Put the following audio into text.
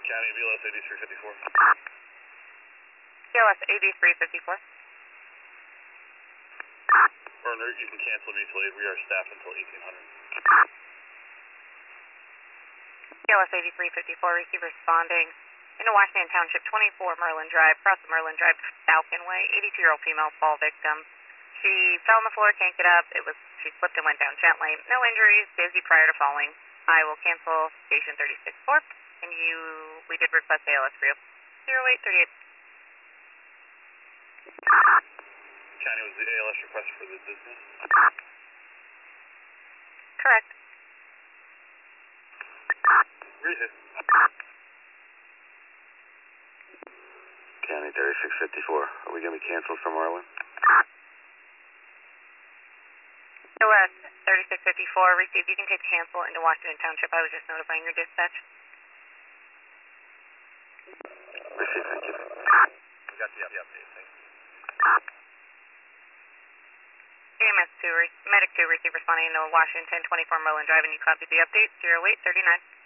County, BLS 8354. BLS 8354. Burner, you can cancel mutual aid. We are staffed until 1800. BLS 8354, receive responding into Washington Township, 24 Merlin Drive, across the Merlin Drive, Falcon Way, 82-year-old female fall victim. She fell on the floor, can't get up. She slipped and went down gently. No injuries, dizzy prior to falling. I will cancel station 36-4, and we did request ALS for you. 0838. County, was the ALS request for the business? Correct. Receive. County 3654. Are we going to be canceled from Merlin? BLS 3654, received. You can take cancel into Washington Township. I was just notifying your dispatch. Receive, thank you. We got the update, thanks. AMS 2, Medic 2, receive responding into Washington, 24 Merlin Drive, and you copied the update, 0839.